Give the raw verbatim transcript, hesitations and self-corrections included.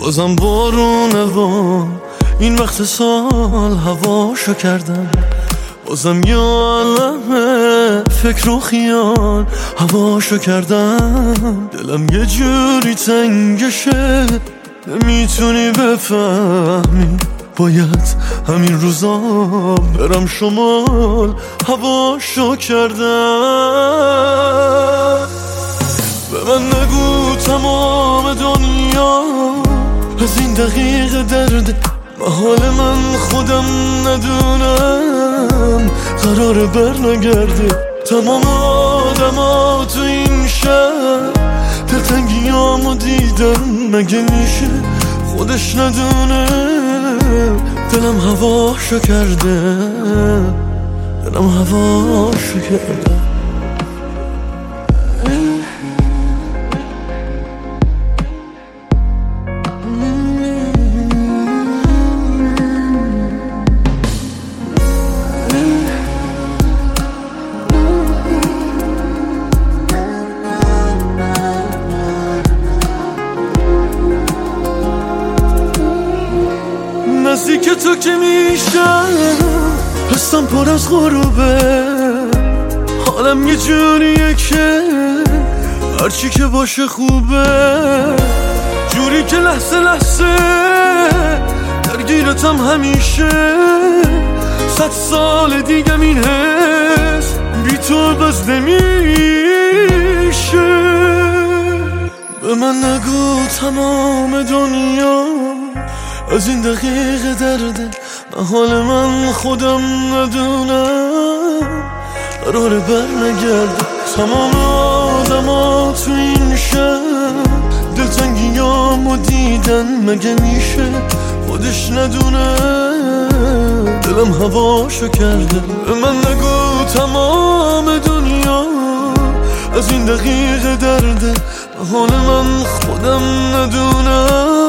بازم بارونه و این وقت سال هواشو کردم، بازم یه عالمه فکر و خیال هواشو کردم. دلم یه جوری تنگشه نمیتونی بفهمی، باید همین روزا برم شمال هواشو کردم. به من نگو تمام دنیا از این دقیقه درده، محال من خودم ندونم قراره بر نگرده. تمام آدما تو این شهر دلتنگیامو دیدن، مگه میشه خودش ندونه دلم هواشو کرده، دلم هواشو کرده. نزدیک تو که میشم حسم پر از غروبه، حالم یه جوریه که هرچی که باشه خوبه، جوری که لحظه لحظه درگیرتم همیشه. صد سال دیگه این حس بی تو بس نمیشه. به من نگو تمام دنیا از این دقیقه درده، محال من خودم ندونم قراره بر نگرده. تمام آدما تو این شهر دلتنگیامو دیدن، مگه میشه خودش ندونه دلم هواشو کرده. به من نگو تمام دنیا از این دقیقه درده، محال من خودم ندونم